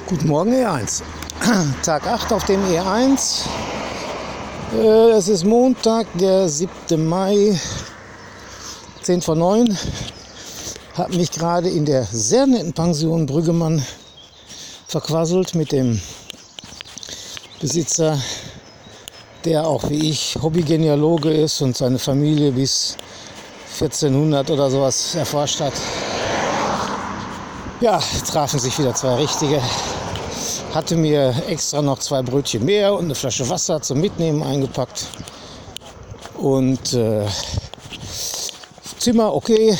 Guten Morgen E1. Tag 8 auf dem E1. Es ist Montag, der 7. Mai, 10 vor 9. Habe mich gerade in der sehr netten Pension Brüggemann verquasselt mit dem Besitzer, der auch wie ich Hobbygenealoge ist und seine Familie bis 1400 oder sowas erforscht hat. Ja, trafen sich wieder zwei Richtige. Hatte mir extra noch 2 Brötchen mehr und eine Flasche Wasser zum Mitnehmen eingepackt. Und Zimmer okay.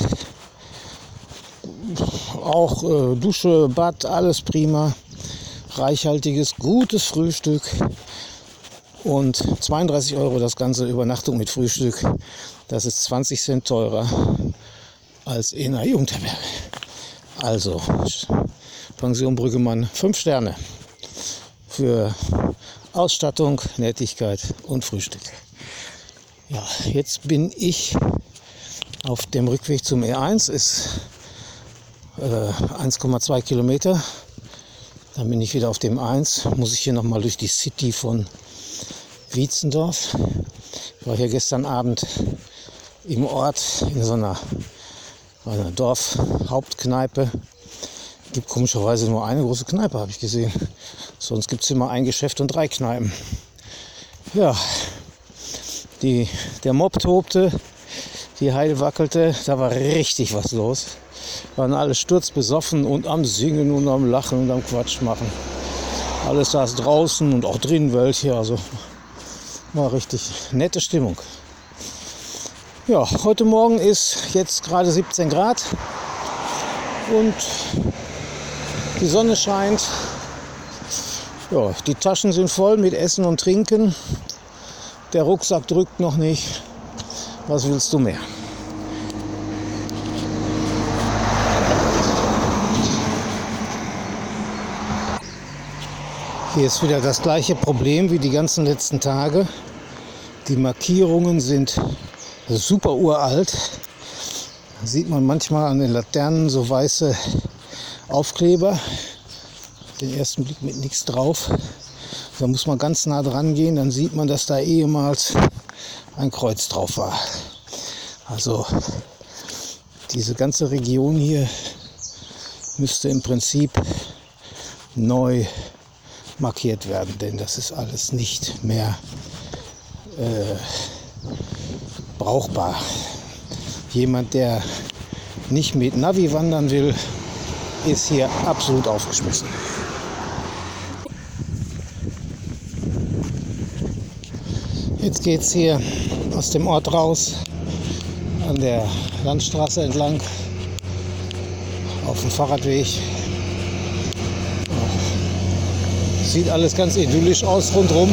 Auch Dusche, Bad, alles prima. Reichhaltiges, gutes Frühstück. Und 32 € das Ganze, Übernachtung mit Frühstück. Das ist 20 Cent teurer als in einer Jugendherberge. Also, Pension Brüggemann, 5 Sterne für Ausstattung, Nettigkeit und Frühstück. Ja, jetzt bin ich auf dem Rückweg zum E1, ist 1,2 Kilometer. Dann bin ich wieder auf dem 1, muss ich hier nochmal durch die City von Wietzendorf. Ich war hier gestern Abend im Ort in so einer Dorfhauptkneipe. Gibt komischerweise nur eine große Kneipe, habe ich gesehen. Sonst gibt es immer ein Geschäft und 3 Kneipen. Ja, der Mob tobte, die Heide wackelte, da war richtig was los. Waren alle sturzbesoffen und am Singen und am Lachen und am Quatsch machen. Alles saß draußen und auch drinnen welche, also war richtig nette Stimmung. Ja, heute Morgen ist jetzt gerade 17 Grad und die Sonne scheint. Ja, die Taschen sind voll mit Essen und Trinken. Der Rucksack drückt noch nicht. Was willst du mehr? Hier ist wieder das gleiche Problem wie die ganzen letzten Tage. Die Markierungen sind super uralt. Da sieht man manchmal an den Laternen so weiße Aufkleber. Den ersten Blick mit nichts drauf. Da muss man ganz nah dran gehen, dann sieht man, dass da ehemals ein Kreuz drauf war. Also diese ganze Region hier müsste im Prinzip neu markiert werden, denn das ist alles nicht mehr brauchbar. Jemand, der nicht mit Navi wandern will, ist hier absolut aufgeschmissen. Jetzt geht es hier aus dem Ort raus, an der Landstraße entlang, auf dem Fahrradweg. Sieht alles ganz idyllisch aus rundherum,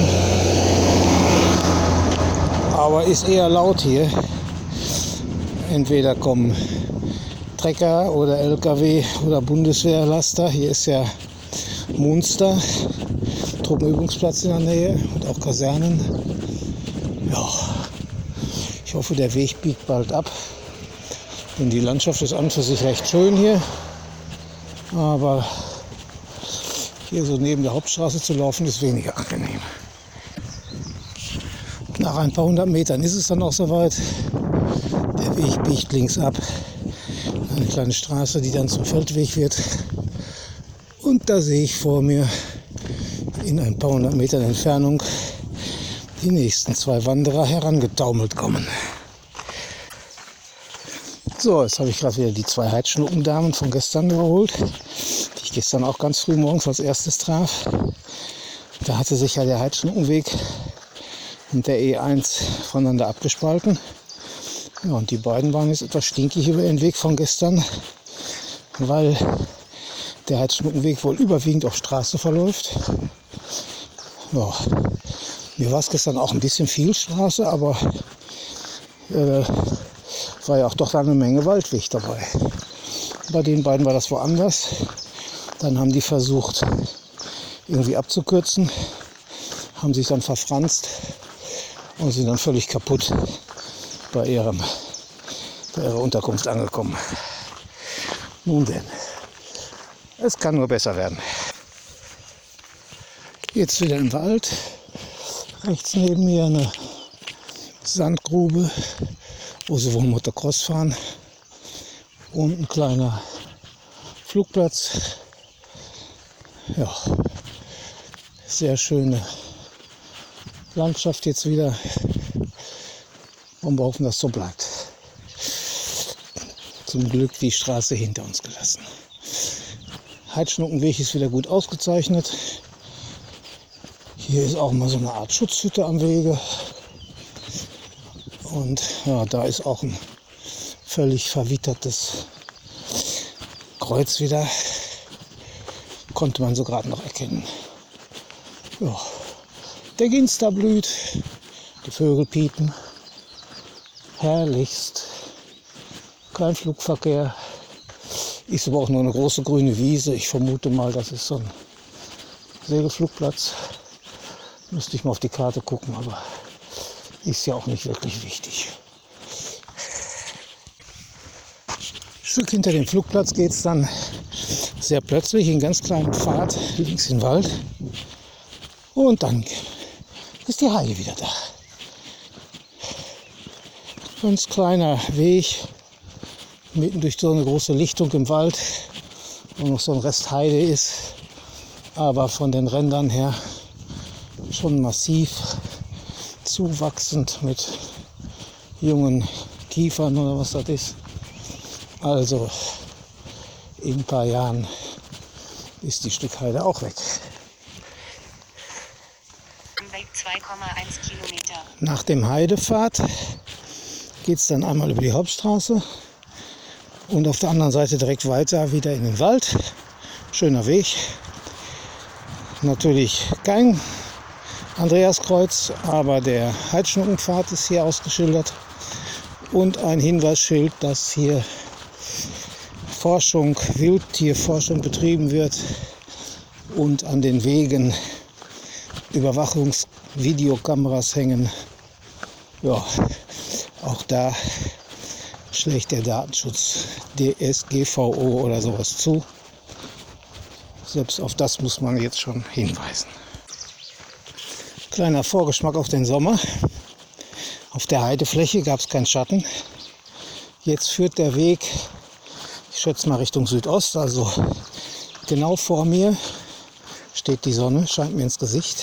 aber ist eher laut hier. Entweder kommen Trecker oder LKW oder Bundeswehrlaster. Hier ist ja Munster, Truppenübungsplatz in der Nähe und auch Kasernen. Ja, ich hoffe, der Weg biegt bald ab. Denn die Landschaft ist an für sich recht schön hier. Aber hier so neben der Hauptstraße zu laufen, ist weniger angenehm. Nach ein paar 100 Metern ist es dann auch soweit. Der Weg biegt links ab. Eine kleine Straße, die dann zum Feldweg wird. Und da sehe ich vor mir in ein paar 100 Metern Entfernung die nächsten 2 Wanderer herangetaumelt kommen. So, jetzt habe ich gerade wieder die 2 Heidschnuckendamen von gestern überholt, die ich gestern auch ganz früh morgens als erstes traf. Da hatte sich ja der Heidschnuckenweg und der E1 voneinander abgespalten. Ja, und die beiden waren jetzt etwas stinkig über den Weg von gestern, weil der Heidschnuckenweg wohl überwiegend auf Straße verläuft. Ja, mir war es gestern auch ein bisschen viel Straße, aber war ja auch doch eine Menge Waldweg dabei. Bei den beiden war das woanders. Dann haben die versucht, irgendwie abzukürzen, haben sich dann verfranst und sind dann völlig kaputt bei ihrer Unterkunft angekommen. Nun denn, es kann nur besser werden. Jetzt wieder im Wald. Rechts neben mir eine Sandgrube, wo sie wohl Motocross fahren. Und ein kleiner Flugplatz. Ja, sehr schöne Landschaft jetzt wieder. Und wir hoffen, dass es so bleibt. Zum Glück die Straße hinter uns gelassen. Heidschnuckenweg ist wieder gut ausgezeichnet. Hier ist auch mal so eine Art Schutzhütte am Wege. Und ja, da ist auch ein völlig verwittertes Kreuz wieder. Konnte man so gerade noch erkennen. Ja, der Ginster blüht, die Vögel piepen. Herrlichst. Kein Flugverkehr. Ist aber auch nur eine große grüne Wiese. Ich vermute mal, das ist so ein Segelflugplatz. Müsste ich mal auf die Karte gucken, aber ist ja auch nicht wirklich wichtig. Ein Stück hinter dem Flugplatz geht es dann sehr plötzlich in ganz kleinen Pfad links in den Wald. Und dann ist die Heide wieder da. Ganz kleiner Weg, mitten durch so eine große Lichtung im Wald, wo noch so ein Rest Heide ist, aber von den Rändern her schon massiv zuwachsend mit jungen Kiefern oder was das ist. Also in ein paar Jahren ist die Stück Heide auch weg. Weg 2,1 Kilometer. Nach dem Heidepfad geht es dann einmal über die Hauptstraße und auf der anderen Seite direkt weiter wieder in den Wald. Schöner Weg. Natürlich kein Andreaskreuz, aber der Heidschnuckenpfad ist hier ausgeschildert und ein Hinweisschild, dass hier Forschung, Wildtierforschung betrieben wird und an den Wegen Überwachungsvideokameras hängen. Ja, auch da schlägt der Datenschutz DSGVO oder sowas zu. Selbst auf das muss man jetzt schon hinweisen. Kleiner Vorgeschmack auf den Sommer. Auf der Heidefläche gab es keinen Schatten. Jetzt führt der Weg, ich schätze mal Richtung Südost, also genau vor mir steht die Sonne, scheint mir ins Gesicht.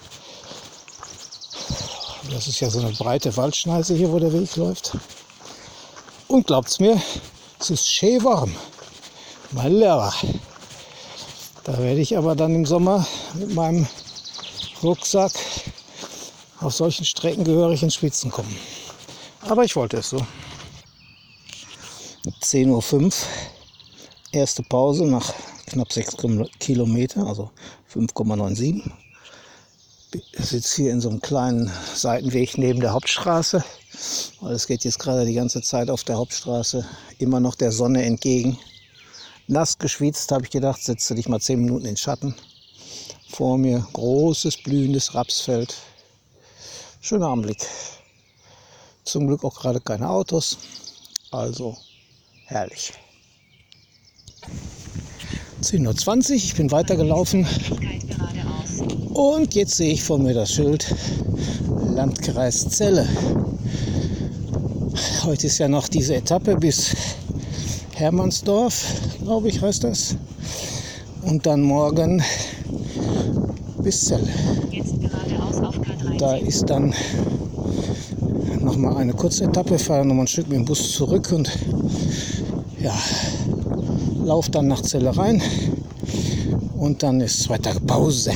Das ist ja so eine breite Waldschneise hier, wo der Weg läuft. Und glaubt's mir, es ist schön warm. Mein Lehrer. Da werde ich aber dann im Sommer mit meinem Rucksack auf solchen Strecken gehörig in Spitzen kommen. Aber ich wollte es so. 10:05 Uhr. Erste Pause nach knapp 6 Kilometer, also 5,97. Ich sitze hier in so einem kleinen Seitenweg neben der Hauptstraße. Weil es geht jetzt gerade die ganze Zeit auf der Hauptstraße immer noch der Sonne entgegen. Nass geschwitzt, habe ich gedacht, setze dich mal 10 Minuten in den Schatten. Vor mir großes blühendes Rapsfeld. Schöner Anblick. Zum Glück auch gerade keine Autos. Also herrlich. 10:20 Uhr, ich bin weitergelaufen. Und jetzt sehe ich vor mir das Schild Landkreis Celle. Heute ist ja noch diese Etappe bis Hermannsdorf, glaube ich, heißt das. Und dann morgen bis Celle. Und da ist dann nochmal eine kurze Etappe, fahre nochmal ein Stück mit dem Bus zurück und ja, laufe dann nach Celle rein. Und dann ist 2 Tage Pause.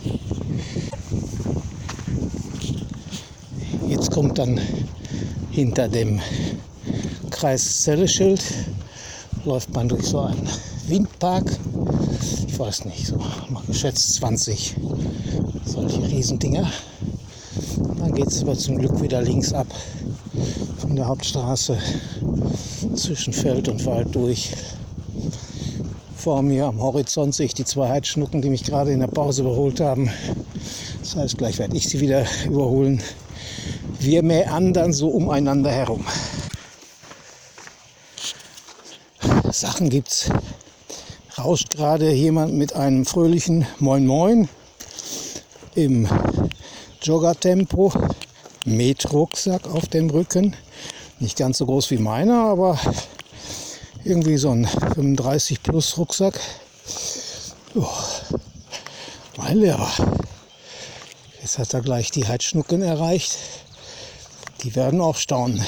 Jetzt kommt dann hinter dem Kreis Celle-Schild, läuft man durch so einen Windpark. Ich weiß nicht, so mal geschätzt 20 solche Riesendinger. Dann geht es aber zum Glück wieder links ab von der Hauptstraße zwischen Feld und Wald durch. Vor mir am Horizont sehe ich die 2 Heidschnucken, die mich gerade in der Pause überholt haben. Das heißt, gleich werde ich sie wieder überholen. Wir meandern so umeinander herum. Sachen gibt's. Rauscht gerade jemand mit einem fröhlichen Moin Moin. im Joggertempo mit Rucksack auf dem Rücken. Nicht ganz so groß wie meiner, aber irgendwie so ein 35 plus Rucksack. Oh, mein Lehrer. Jetzt hat er gleich die Heidschnucken erreicht. Die werden auch staunen.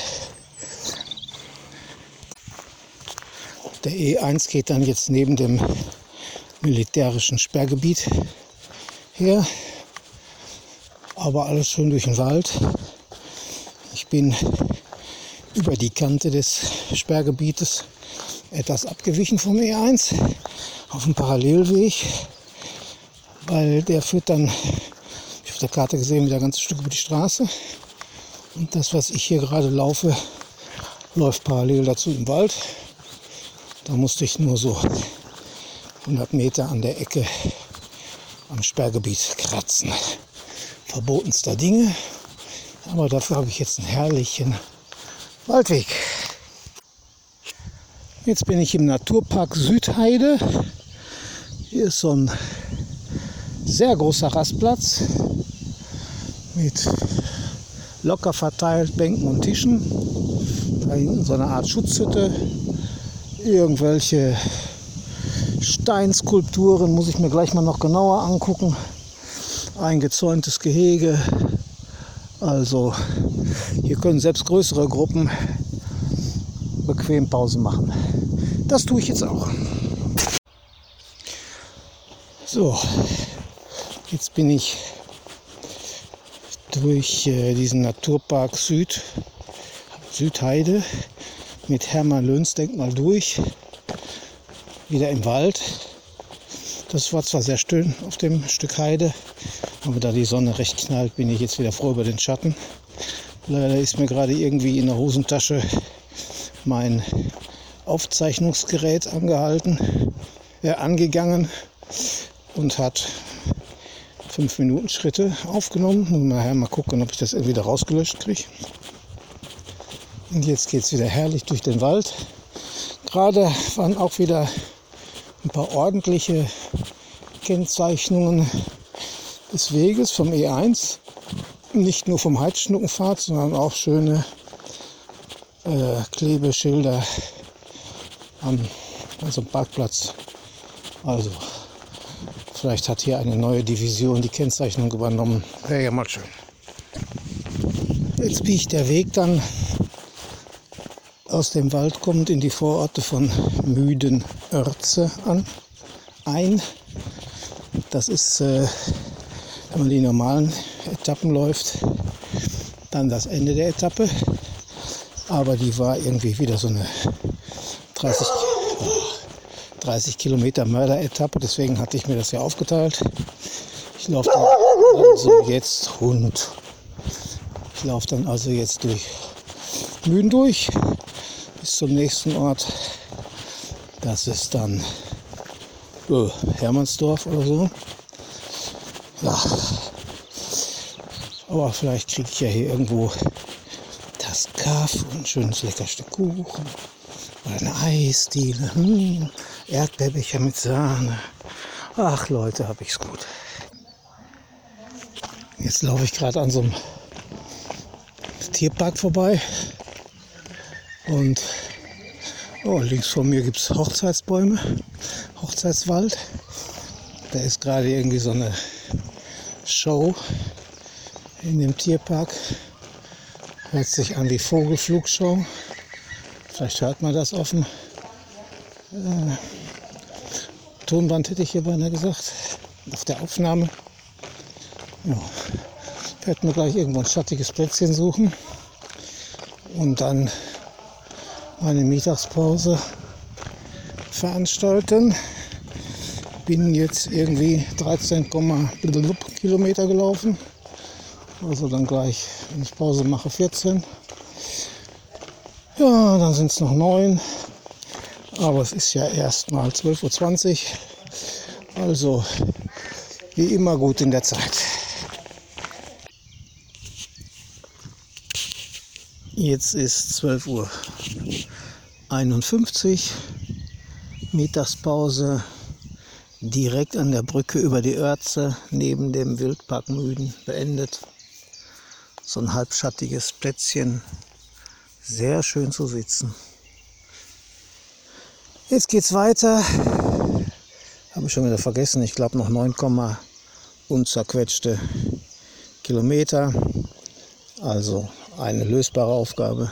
Der E1 geht dann jetzt neben dem militärischen Sperrgebiet her. Aber alles schön durch den Wald. Ich bin über die Kante des Sperrgebietes etwas abgewichen vom E1 auf dem Parallelweg, weil der führt dann, ich auf der Karte gesehen, wieder ein ganzes Stück über die Straße. Und das, was ich hier gerade laufe, läuft parallel dazu im Wald. Da musste ich nur so 100 Meter an der Ecke am Sperrgebiet kratzen. Verbotenster Dinge, aber dafür habe ich jetzt einen herrlichen Waldweg. Jetzt bin ich im Naturpark Südheide. Hier ist so ein sehr großer Rastplatz mit locker verteilt Bänken und Tischen. Da hinten so eine Art Schutzhütte. Irgendwelche Steinskulpturen muss ich mir gleich mal noch genauer angucken. Ein gezäuntes Gehege. Also hier können selbst größere Gruppen bequem Pause machen. Das tue ich jetzt auch. So, jetzt bin ich durch diesen Naturpark Südheide mit Hermann-Löns-Denkmal durch. Wieder im Wald. Das war zwar sehr schön auf dem Stück Heide, aber da die Sonne recht knallt, bin ich jetzt wieder froh über den Schatten. Leider ist mir gerade irgendwie in der Hosentasche mein Aufzeichnungsgerät angegangen und hat 5 Minuten Schritte aufgenommen. Und nachher mal gucken, ob ich das irgendwie da rausgelöscht kriege. Und jetzt geht es wieder herrlich durch den Wald. Gerade waren auch wieder ein paar ordentliche Kennzeichnungen des Weges vom E1. Nicht nur vom Heidschnuckenpfad, sondern auch schöne Klebeschilder am Parkplatz. Also vielleicht hat hier eine neue Division die Kennzeichnung übernommen. Wäre ja mal schön. Jetzt biegt der Weg dann aus dem Wald kommend in die Vororte von Müden-Oerze ein. Das ist, wenn man die normalen Etappen läuft, dann das Ende der Etappe. Aber die war irgendwie wieder so eine 30 Kilometer Mörderetappe, deswegen hatte ich mir das ja aufgeteilt. Ich laufe dann also jetzt Ich laufe dann also jetzt durch Müden durch bis zum nächsten Ort. Das ist dann Hermannsdorf oder so. Ja. Aber vielleicht kriege ich ja hier irgendwo das Kaff und ein schönes lecker Stück Kuchen oder eine Eisdiele, Erdbeerbecher mit Sahne. Ach Leute, hab ich's gut. Jetzt laufe ich gerade an so einem Tierpark vorbei und links von mir gibt es Hochzeitsbäume, Hochzeitswald. Da ist gerade irgendwie so eine Show in dem Tierpark. Hört sich an wie Vogelflugshow. Vielleicht hört man das auf dem Tonband, hätte ich hier beinahe gesagt. Auf der Aufnahme. Ja. Ich werde mir gleich irgendwo ein schattiges Plätzchen suchen und dann meine Mittagspause veranstalten. Bin jetzt irgendwie 13, Kilometer gelaufen. Also dann gleich, wenn ich Pause mache, 14. Ja, dann sind es noch 9. Aber es ist ja erst mal 12:20 Uhr. Also wie immer gut in der Zeit. Jetzt ist 12:51 Uhr. Mittagspause direkt an der Brücke über die Oertze neben dem Wildpark Müden beendet. So ein halbschattiges Plätzchen, sehr schön zu sitzen. Jetzt geht's weiter. Habe ich schon wieder vergessen, ich glaube noch 9, und zerquetschte Kilometer. Also eine lösbare Aufgabe.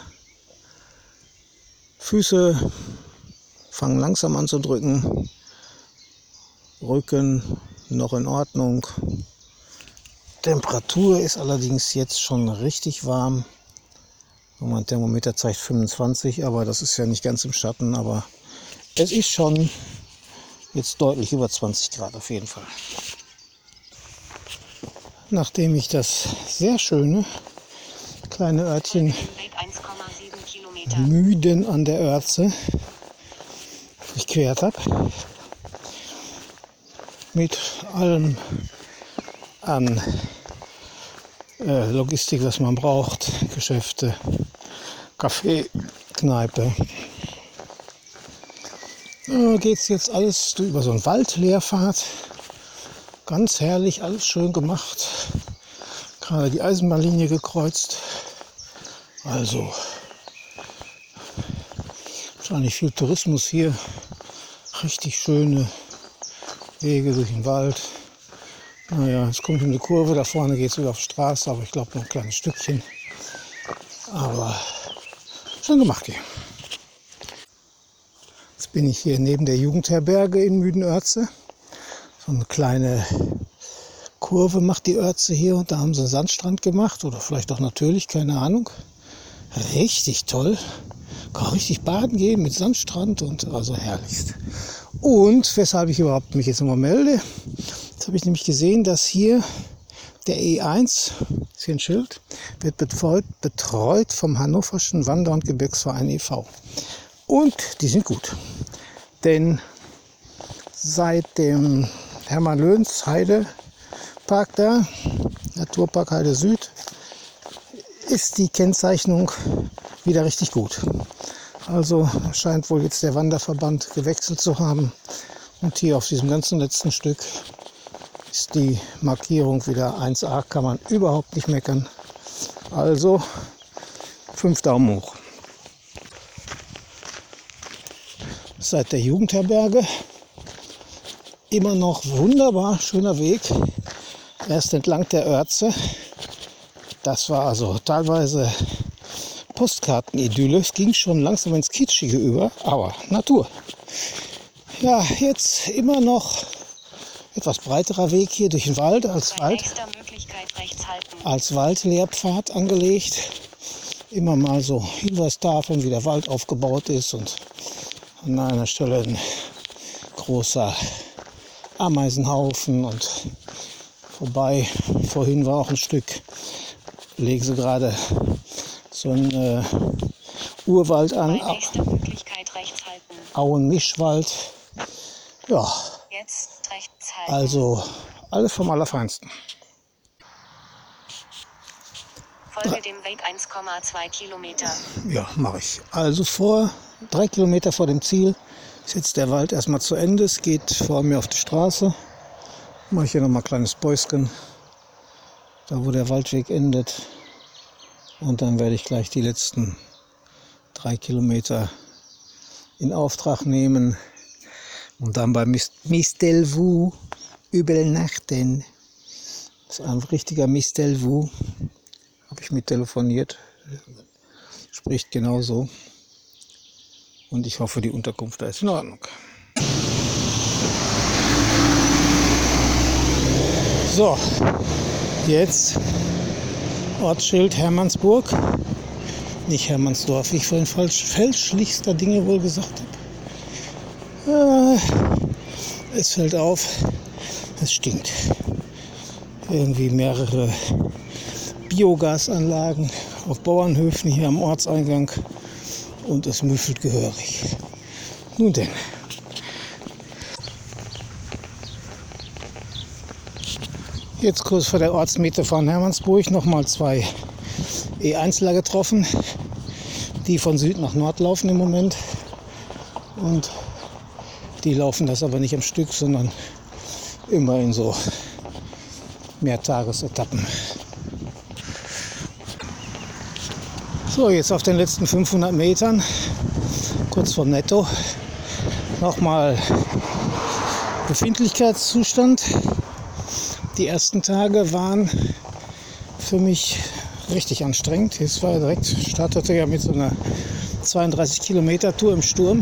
Füße fangen langsam an zu drücken. Rücken noch in Ordnung. Temperatur ist allerdings jetzt schon richtig warm. Mein Thermometer zeigt 25, aber das ist ja nicht ganz im Schatten. Aber es ist schon jetzt deutlich über 20 Grad auf jeden Fall. Nachdem ich das sehr schöne kleine Örtchen Müden an der Oertze durchquert habe, mit allem an Logistik, was man braucht, Geschäfte, Café, Kneipe, geht es jetzt alles über so einen Waldlehrpfad. Ganz herrlich, alles schön gemacht. Gerade die Eisenbahnlinie gekreuzt. Also wahrscheinlich viel Tourismus hier. Richtig schöne Wege durch den Wald. Naja, jetzt kommt eine Kurve, da vorne geht es wieder auf die Straße, aber ich glaube noch ein kleines Stückchen. Aber schön gemacht hier. Jetzt bin ich hier neben der Jugendherberge in Müden-Oertze. So eine kleine Kurve macht die Oertze hier und da haben sie einen Sandstrand gemacht oder vielleicht auch natürlich, keine Ahnung. Richtig toll. Kann richtig baden gehen mit Sandstrand und also herrlichst. Und weshalb ich überhaupt mich jetzt nochmal melde, jetzt habe ich nämlich gesehen, dass hier der E1, ist hier ein Schild, wird betreut vom Hannoverschen Wander- und Gebirgsverein e.V. Und die sind gut. Denn seit dem Hermann-Löns Heidepark da, Naturpark Heide Süd, ist die Kennzeichnung wieder richtig gut. Also scheint wohl jetzt der Wanderverband gewechselt zu haben. Und hier auf diesem ganzen letzten Stück ist die Markierung wieder 1A, kann man überhaupt nicht meckern. Also 5 Daumen hoch. Seit der Jugendherberge immer noch wunderbar schöner Weg. Erst entlang der Oertze. Das war also teilweise Postkartenidylle. Es ging schon langsam ins Kitschige über, aber Natur. Ja, jetzt immer noch etwas breiterer Weg hier durch den Wald als Waldlehrpfad angelegt. Immer mal so Hinweistafeln, wie der Wald aufgebaut ist und an einer Stelle ein großer Ameisenhaufen und vorbei. Vorhin war auch ein Stück, legen sie gerade so ein Urwald an, Auenmischwald. Ja, also alles vom Allerfeinsten. Folge dem Weg 1,2 Kilometer. Ja, mache ich. Also 3 Kilometer vor dem Ziel ist jetzt der Wald erstmal zu Ende. Es geht vor mir auf die Straße. Mache ich hier nochmal ein kleines Päuschen, da wo der Waldweg endet. Und dann werde ich gleich die letzten 3 Kilometer in Auftrag nehmen und dann bei Mistelvou übernachten. Das ist ein richtiger Mistelvou. Habe ich mit telefoniert. Spricht genauso. Und ich hoffe, die Unterkunft da ist in Ordnung. So, jetzt Ortsschild Hermannsburg. Nicht Hermannsdorf, wie ich vorhin fälschlichster Dinge wohl gesagt habe. Es fällt auf, es stinkt. Irgendwie mehrere Biogasanlagen auf Bauernhöfen hier am Ortseingang und es müffelt gehörig. Nun denn. Jetzt kurz vor der Ortsmitte von Hermannsburg nochmal 2 E1ler getroffen, die von Süd nach Nord laufen im Moment. Und die laufen das aber nicht am Stück, sondern immer in so Mehrtagesetappen. So, jetzt auf den letzten 500 Metern, kurz vor Netto, nochmal Befindlichkeitszustand. Die ersten Tage waren für mich richtig anstrengend. Jetzt war startete ja mit so einer 32 Kilometer Tour im Sturm.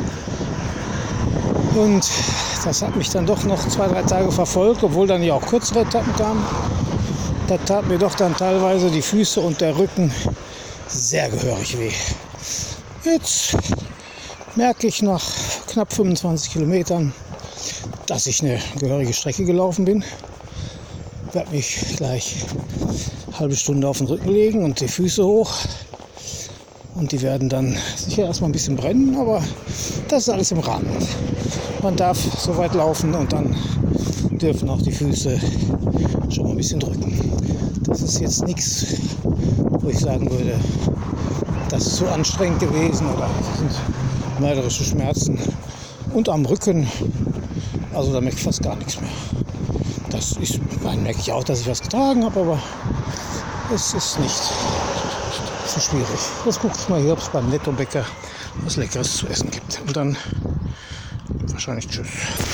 Und das hat mich dann doch noch 2-3 Tage verfolgt, obwohl dann ja auch kürzere Etappen kamen. Da tat mir doch dann teilweise die Füße und der Rücken sehr gehörig weh. Jetzt merke ich nach knapp 25 Kilometern, dass ich eine gehörige Strecke gelaufen bin. Ich werde mich gleich eine halbe Stunde auf den Rücken legen und die Füße hoch. Und die werden dann sicher erstmal ein bisschen brennen, aber das ist alles im Rahmen. Man darf so weit laufen und dann dürfen auch die Füße schon mal ein bisschen drücken. Das ist jetzt nichts, wo ich sagen würde, das ist so anstrengend gewesen oder das sind mörderische Schmerzen. Und am Rücken, also da merke ich fast gar nichts mehr. Dann merke ich auch, dass ich was getragen habe, aber es ist nicht so schwierig. Jetzt gucke ich mal hier, ob es beim Netto-Bäcker was Leckeres zu essen gibt. Und dann wahrscheinlich tschüss.